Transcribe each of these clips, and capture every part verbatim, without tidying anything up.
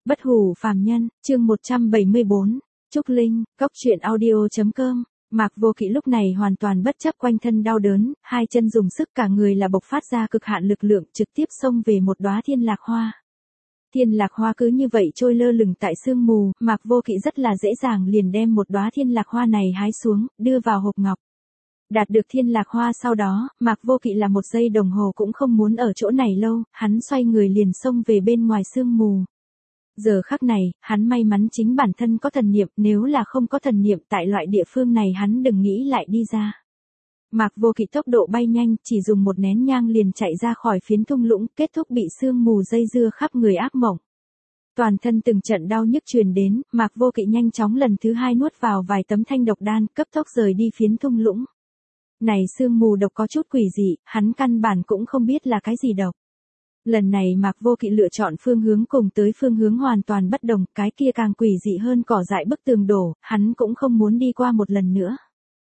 Bất hủ phàm nhân, chương một trăm bảy mươi bốn, Trúc Linh, Cốc Truyện Audio chấm com. Mạc Vô Kỵ lúc này hoàn toàn bất chấp quanh thân đau đớn, hai chân dùng sức cả người là bộc phát ra cực hạn lực lượng trực tiếp xông về một đóa thiên lạc hoa. Thiên lạc hoa cứ như vậy trôi lơ lửng tại sương mù, Mạc Vô Kỵ rất là dễ dàng liền đem một đóa thiên lạc hoa này hái xuống, đưa vào hộp ngọc. Đạt được thiên lạc hoa sau đó, Mạc Vô Kỵ là một giây đồng hồ cũng không muốn ở chỗ này lâu, hắn xoay người liền xông về bên ngoài sương mù. Giờ khắc này, hắn may mắn chính bản thân có thần niệm, nếu là không có thần niệm tại loại địa phương này hắn đừng nghĩ lại đi ra. Mạc Vô Kỵ tốc độ bay nhanh, chỉ dùng một nén nhang liền chạy ra khỏi phiến thung lũng, kết thúc bị sương mù dây dưa khắp người ác mộng. Toàn thân từng trận đau nhức truyền đến, Mạc Vô Kỵ nhanh chóng lần thứ hai nuốt vào vài tấm thanh độc đan, cấp tốc rời đi phiến thung lũng. Này sương mù độc có chút quỷ dị, hắn căn bản cũng không biết là cái gì độc. Lần này Mạc Vô Kỵ lựa chọn phương hướng cùng tới phương hướng hoàn toàn bất đồng, cái kia càng quỷ dị hơn cỏ dại bức tường đổ, hắn cũng không muốn đi qua một lần nữa.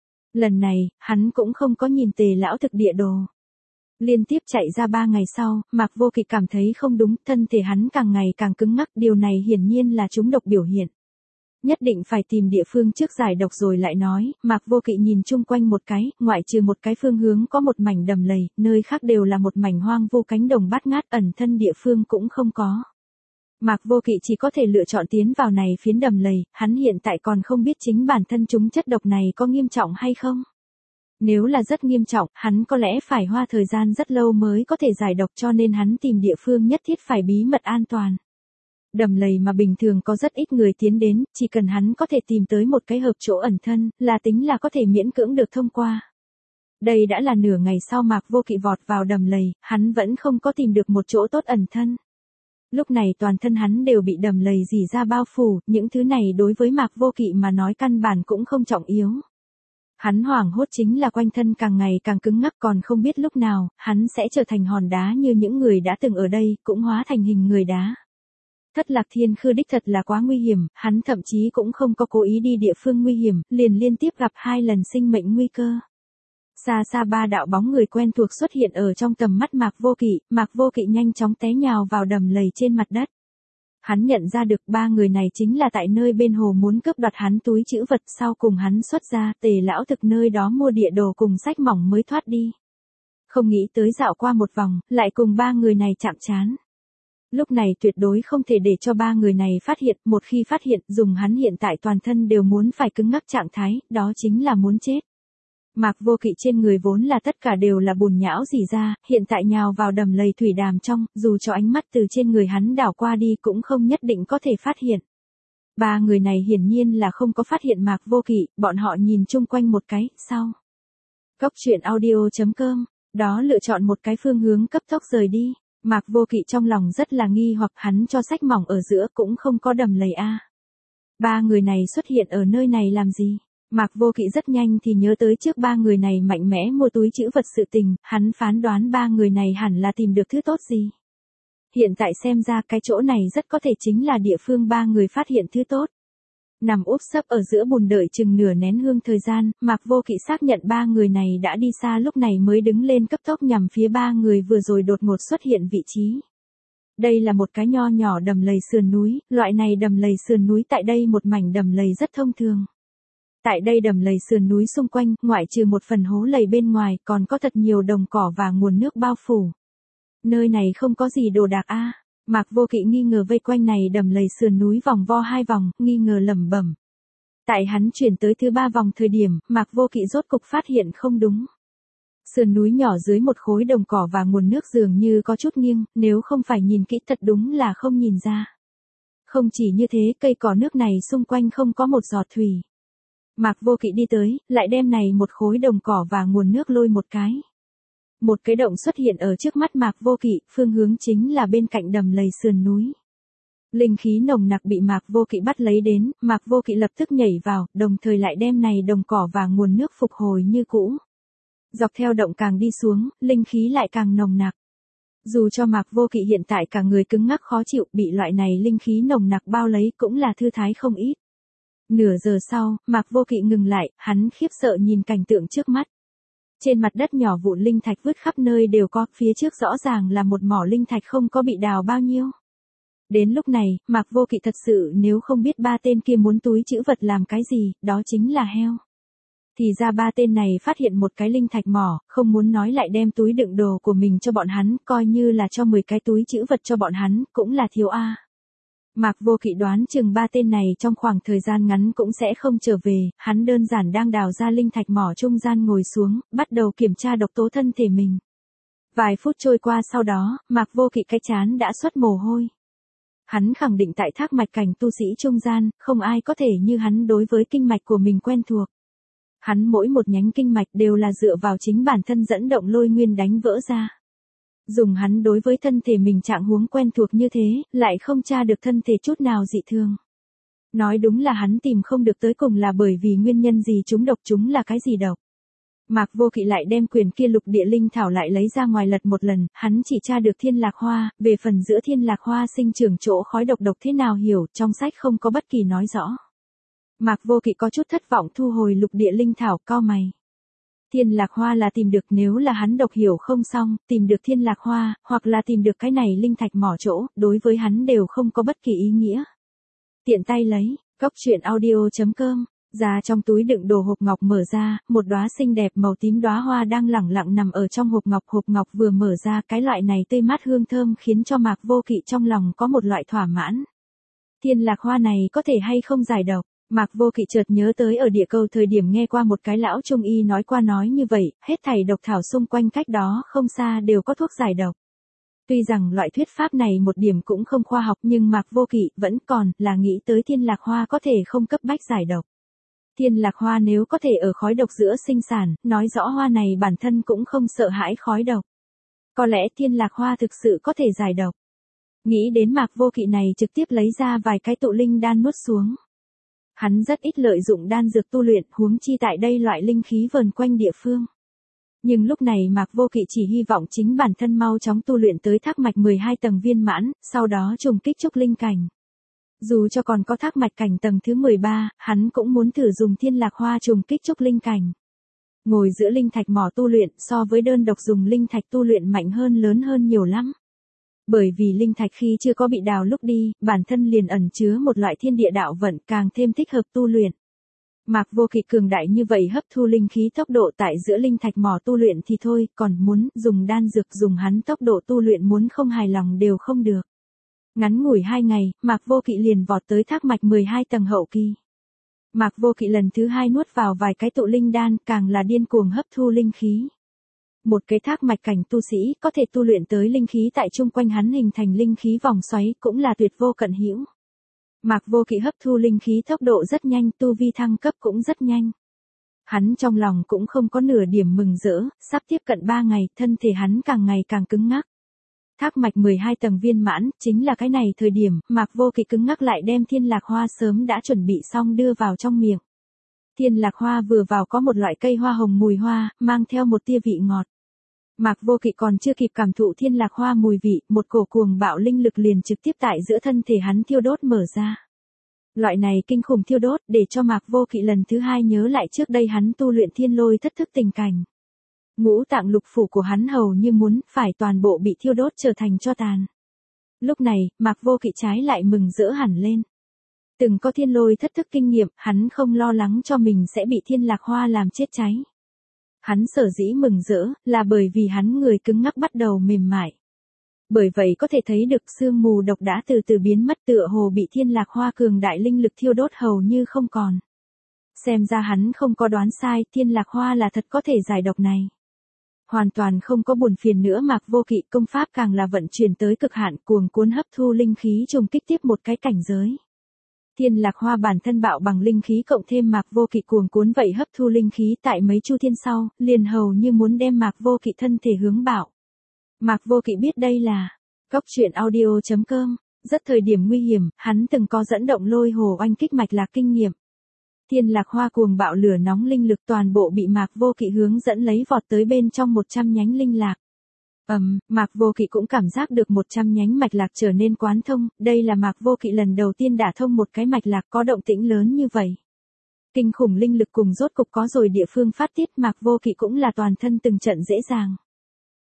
Lần này, hắn cũng không có nhìn Tề lão thực địa đồ. Liên tiếp chạy ra ba ngày sau, Mạc Vô Kỵ cảm thấy không đúng, thân thể hắn càng ngày càng cứng ngắc, điều này hiển nhiên là trúng độc biểu hiện. Nhất định phải tìm địa phương trước giải độc rồi lại nói, Mạc Vô Kỵ nhìn chung quanh một cái, ngoại trừ một cái phương hướng có một mảnh đầm lầy, nơi khác đều là một mảnh hoang vu cánh đồng bát ngát, ẩn thân địa phương cũng không có. Mạc Vô Kỵ chỉ có thể lựa chọn tiến vào này phiến đầm lầy, hắn hiện tại còn không biết chính bản thân chúng chất độc này có nghiêm trọng hay không. Nếu là rất nghiêm trọng, hắn có lẽ phải hoa thời gian rất lâu mới có thể giải độc, cho nên hắn tìm địa phương nhất thiết phải bí mật an toàn. Đầm lầy mà bình thường có rất ít người tiến đến, chỉ cần hắn có thể tìm tới một cái hợp chỗ ẩn thân, là tính là có thể miễn cưỡng được thông qua. Đây đã là nửa ngày sau Mạc Vô Kỵ vọt vào đầm lầy, hắn vẫn không có tìm được một chỗ tốt ẩn thân. Lúc này toàn thân hắn đều bị đầm lầy rỉ ra bao phủ, những thứ này đối với Mạc Vô Kỵ mà nói căn bản cũng không trọng yếu. Hắn hoảng hốt chính là quanh thân càng ngày càng cứng ngắc, còn không biết lúc nào, hắn sẽ trở thành hòn đá như những người đã từng ở đây, cũng hóa thành hình người đá. Thất Lạc Thiên Khư đích thật là quá nguy hiểm, hắn thậm chí cũng không có cố ý đi địa phương nguy hiểm, liền liên tiếp gặp hai lần sinh mệnh nguy cơ. Xa xa ba đạo bóng người quen thuộc xuất hiện ở trong tầm mắt Mạc Vô Kỵ, Mạc Vô Kỵ nhanh chóng té nhào vào đầm lầy trên mặt đất. Hắn nhận ra được ba người này chính là tại nơi bên hồ muốn cướp đoạt hắn túi trữ vật, sau cùng hắn xuất ra Tề lão thực nơi đó mua địa đồ cùng sách mỏng mới thoát đi. Không nghĩ tới dạo qua một vòng, lại cùng ba người này chạm trán. Lúc này tuyệt đối không thể để cho ba người này phát hiện, một khi phát hiện, dùng hắn hiện tại toàn thân đều muốn phải cứng ngắc trạng thái, đó chính là muốn chết. Mạc Vô Kỵ trên người vốn là tất cả đều là bùn nhão rỉ ra, hiện tại nhào vào đầm lầy thủy đàm trong, dù cho ánh mắt từ trên người hắn đảo qua đi cũng không nhất định có thể phát hiện. Ba người này hiển nhiên là không có phát hiện Mạc Vô Kỵ, bọn họ nhìn chung quanh một cái, sau. Cốc Truyện Audio chấm com, đó lựa chọn một cái phương hướng cấp tốc rời đi. Mạc Vô Kỵ trong lòng rất là nghi hoặc, hắn cho sách mỏng ở giữa cũng không có đầm lầy a. Ba người này xuất hiện ở nơi này làm gì? Mạc Vô Kỵ rất nhanh thì nhớ tới trước ba người này mạnh mẽ mua túi trữ vật sự tình, hắn phán đoán ba người này hẳn là tìm được thứ tốt gì. Hiện tại xem ra cái chỗ này rất có thể chính là địa phương ba người phát hiện thứ tốt. Nằm úp sấp ở giữa bùn đợi chừng nửa nén hương thời gian, Mạc Vô Kỵ xác nhận ba người này đã đi xa, lúc này mới đứng lên cấp tốc nhằm phía ba người vừa rồi đột ngột xuất hiện vị trí. Đây là một cái nho nhỏ đầm lầy sườn núi, loại này đầm lầy sườn núi tại đây một mảnh đầm lầy rất thông thường. Tại đây đầm lầy sườn núi xung quanh, ngoại trừ một phần hố lầy bên ngoài, còn có thật nhiều đồng cỏ và nguồn nước bao phủ. Nơi này không có gì đồ đạc a. Mạc Vô Kỵ nghi ngờ vây quanh này đầm lầy sườn núi vòng vo hai vòng, nghi ngờ lẩm bẩm. Tại hắn chuyển tới thứ ba vòng thời điểm, Mạc Vô Kỵ rốt cục phát hiện không đúng. Sườn núi nhỏ dưới một khối đồng cỏ và nguồn nước dường như có chút nghiêng, nếu không phải nhìn kỹ thật đúng là không nhìn ra. Không chỉ như thế, cây cỏ nước này xung quanh không có một giọt thủy. Mạc Vô Kỵ đi tới, lại đem này một khối đồng cỏ và nguồn nước lôi một cái. Một cái động xuất hiện ở trước mắt Mạc Vô Kỵ, phương hướng chính là bên cạnh đầm lầy sườn núi. Linh khí nồng nặc bị Mạc Vô Kỵ bắt lấy đến, Mạc Vô Kỵ lập tức nhảy vào, đồng thời lại đem này đồng cỏ và nguồn nước phục hồi như cũ. Dọc theo động càng đi xuống, linh khí lại càng nồng nặc. Dù cho Mạc Vô Kỵ hiện tại cả người cứng ngắc khó chịu, bị loại này linh khí nồng nặc bao lấy cũng là thư thái không ít. Nửa giờ sau, Mạc Vô Kỵ ngừng lại, hắn khiếp sợ nhìn cảnh tượng trước mắt. Trên mặt đất nhỏ vụn linh thạch vứt khắp nơi đều có, phía trước rõ ràng là một mỏ linh thạch không có bị đào bao nhiêu. Đến lúc này, Mạc Vô Kỵ thật sự nếu không biết ba tên kia muốn túi trữ vật làm cái gì, đó chính là heo. Thì ra ba tên này phát hiện một cái linh thạch mỏ, không muốn nói lại đem túi đựng đồ của mình cho bọn hắn, coi như là cho mười cái túi trữ vật cho bọn hắn, cũng là thiếu a. Mạc Vô Kỵ đoán chừng ba tên này trong khoảng thời gian ngắn cũng sẽ không trở về, hắn đơn giản đang đào ra linh thạch mỏ trung gian ngồi xuống, bắt đầu kiểm tra độc tố thân thể mình. Vài phút trôi qua sau đó, Mạc Vô Kỵ cái chán đã xuất mồ hôi. Hắn khẳng định tại thác mạch cảnh tu sĩ trung gian, không ai có thể như hắn đối với kinh mạch của mình quen thuộc. Hắn mỗi một nhánh kinh mạch đều là dựa vào chính bản thân dẫn động lôi nguyên đánh vỡ ra. Dùng hắn đối với thân thể mình trạng huống quen thuộc như thế, lại không tra được thân thể chút nào dị thường. Nói đúng là hắn tìm không được tới cùng là bởi vì nguyên nhân gì chúng độc chúng là cái gì độc. Mạc Vô Kỵ lại đem quyền kia lục địa linh thảo lại lấy ra ngoài lật một lần, hắn chỉ tra được thiên lạc hoa, về phần giữa thiên lạc hoa sinh trưởng chỗ khói độc độc thế nào hiểu, trong sách không có bất kỳ nói rõ. Mạc Vô Kỵ có chút thất vọng thu hồi lục địa linh thảo, cau mày. Thiên lạc hoa là tìm được, nếu là hắn độc hiểu không xong, tìm được thiên lạc hoa, hoặc là tìm được cái này linh thạch mỏ chỗ, đối với hắn đều không có bất kỳ ý nghĩa. Tiện tay lấy, cốc truyện audio chấm com, ra trong túi đựng đồ hộp ngọc mở ra, một đóa xinh đẹp màu tím đóa hoa đang lẳng lặng nằm ở trong hộp ngọc. Hộp ngọc vừa mở ra, cái loại này tươi mát hương thơm khiến cho Mạc Vô Kỵ trong lòng có một loại thỏa mãn. Thiên lạc hoa này có thể hay không giải độc? Mạc Vô Kỵ chợt nhớ tới ở địa cầu thời điểm nghe qua một cái lão trung y nói qua nói như vậy, hết thảy độc thảo xung quanh cách đó không xa đều có thuốc giải độc. Tuy rằng loại thuyết pháp này một điểm cũng không khoa học nhưng Mạc Vô Kỵ vẫn còn là nghĩ tới thiên lạc hoa có thể không cấp bách giải độc. Thiên lạc hoa nếu có thể ở khói độc giữa sinh sản, nói rõ hoa này bản thân cũng không sợ hãi khói độc. Có lẽ thiên lạc hoa thực sự có thể giải độc. Nghĩ đến Mạc Vô Kỵ này trực tiếp lấy ra vài cái tụ linh đan nuốt xuống. Hắn rất ít lợi dụng đan dược tu luyện, huống chi tại đây loại linh khí vờn quanh địa phương. Nhưng lúc này Mạc Vô Kỵ chỉ hy vọng chính bản thân mau chóng tu luyện tới thác mạch mười hai tầng viên mãn, sau đó trùng kích trúc linh cảnh. Dù cho còn có thác mạch cảnh tầng thứ mười ba, hắn cũng muốn thử dùng thiên lạc hoa trùng kích trúc linh cảnh. Ngồi giữa linh thạch mỏ tu luyện so với đơn độc dùng linh thạch tu luyện mạnh hơn lớn hơn nhiều lắm. Bởi vì linh thạch khi chưa có bị đào lúc đi, bản thân liền ẩn chứa một loại thiên địa đạo vận càng thêm thích hợp tu luyện. Mạc Vô Kỵ cường đại như vậy hấp thu linh khí tốc độ tại giữa linh thạch mỏ tu luyện thì thôi, còn muốn dùng đan dược dùng hắn tốc độ tu luyện muốn không hài lòng đều không được. Ngắn ngủi hai ngày, Mạc Vô Kỵ liền vọt tới thác mạch mười hai tầng hậu kỳ. Mạc Vô Kỵ lần thứ hai nuốt vào vài cái tụ linh đan, càng là điên cuồng hấp thu linh khí. Một cái thác mạch cảnh tu sĩ có thể tu luyện tới linh khí tại chung quanh hắn hình thành linh khí vòng xoáy cũng là tuyệt vô cận hữu. Mạc Vô Kỵ hấp thu linh khí tốc độ rất nhanh, tu vi thăng cấp cũng rất nhanh. Hắn trong lòng cũng không có nửa điểm mừng rỡ, sắp tiếp cận ba ngày, thân thể hắn càng ngày càng cứng ngắc. Thác mạch mười hai tầng viên mãn, chính là cái này thời điểm, Mạc Vô Kỵ cứng ngắc lại đem thiên lạc hoa sớm đã chuẩn bị xong đưa vào trong miệng. Thiên lạc hoa vừa vào có một loại cây hoa hồng mùi hoa, mang theo một tia vị ngọt. Mạc Vô Kỵ còn chưa kịp cảm thụ thiên lạc hoa mùi vị, một cổ cuồng bạo linh lực liền trực tiếp tại giữa thân thể hắn thiêu đốt mở ra. Loại này kinh khủng thiêu đốt để cho Mạc Vô Kỵ lần thứ hai nhớ lại trước đây hắn tu luyện thiên lôi thất thức tình cảnh. Ngũ tạng lục phủ của hắn hầu như muốn phải toàn bộ bị thiêu đốt trở thành tro tàn. Lúc này, Mạc Vô Kỵ trái lại mừng rỡ hẳn lên. Từng có thiên lôi thất thức kinh nghiệm, hắn không lo lắng cho mình sẽ bị thiên lạc hoa làm chết cháy. Hắn sở dĩ mừng rỡ, là bởi vì hắn người cứng ngắc bắt đầu mềm mại. Bởi vậy có thể thấy được sương mù độc đã từ từ biến mất, tựa hồ bị thiên lạc hoa cường đại linh lực thiêu đốt hầu như không còn. Xem ra hắn không có đoán sai, thiên lạc hoa là thật có thể giải độc này. Hoàn toàn không có buồn phiền nữa, Mạc Vô Kỵ công pháp càng là vận chuyển tới cực hạn, cuồng cuốn hấp thu linh khí trùng kích tiếp một cái cảnh giới. Thiên lạc hoa bản thân bạo bằng linh khí cộng thêm Mạc Vô Kỵ cuồng cuốn vậy hấp thu linh khí tại mấy chu thiên sau, liền hầu như muốn đem Mạc Vô Kỵ thân thể hướng bạo. Mạc Vô Kỵ biết đây là cốc truyện audio chấm com, rất thời điểm nguy hiểm, hắn từng có dẫn động lôi hồ oanh kích mạch lạc kinh nghiệm. Thiên lạc hoa cuồng bạo lửa nóng linh lực toàn bộ bị Mạc Vô Kỵ hướng dẫn lấy vọt tới bên trong một trăm nhánh linh lạc. Ầm, um, Mạc Vô Kỵ cũng cảm giác được một trăm nhánh mạch lạc trở nên quán thông, đây là Mạc Vô Kỵ lần đầu tiên đả thông một cái mạch lạc có động tĩnh lớn như vậy. Kinh khủng linh lực cùng rốt cục có rồi địa phương phát tiết, Mạc Vô Kỵ cũng là toàn thân từng trận dễ dàng.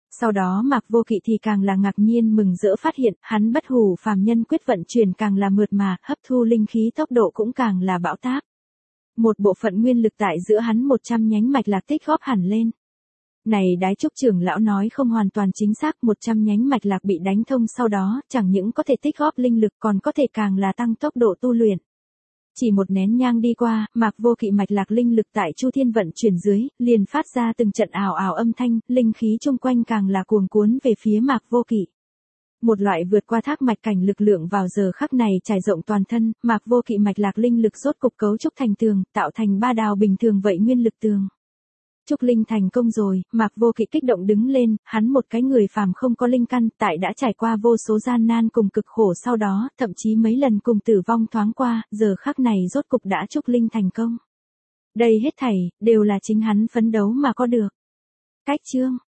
Sau đó Mạc Vô Kỵ thì càng là ngạc nhiên mừng rỡ phát hiện, hắn bất hủ phàm nhân quyết vận chuyển càng là mượt mà, hấp thu linh khí tốc độ cũng càng là bão táp. Một bộ phận nguyên lực tại giữa hắn một trăm nhánh mạch lạc tích góp hẳn lên. Này Đái Trúc trưởng lão nói không hoàn toàn chính xác, một trăm nhánh mạch lạc bị đánh thông sau đó, chẳng những có thể tích góp linh lực còn có thể càng là tăng tốc độ tu luyện. Chỉ một nén nhang đi qua, Mạc Vô Kỵ mạch lạc linh lực tại Chu Thiên vận chuyển dưới, liền phát ra từng trận ào ào âm thanh, linh khí chung quanh càng là cuồn cuốn về phía Mạc Vô Kỵ. Một loại vượt qua thác mạch cảnh lực lượng vào giờ khắc này trải rộng toàn thân, Mạc Vô Kỵ mạch lạc linh lực rốt cục cấu trúc thành tường, tạo thành ba đào bình thường vậy nguyên lực tường. Trúc linh thành công rồi, Mạc Vô Kỵ kích động đứng lên, hắn một cái người phàm không có linh căn, tại đã trải qua vô số gian nan cùng cực khổ sau đó, thậm chí mấy lần cùng tử vong thoáng qua, giờ khắc này rốt cục đã trúc linh thành công. Đây hết thảy, đều là chính hắn phấn đấu mà có được. Cách chương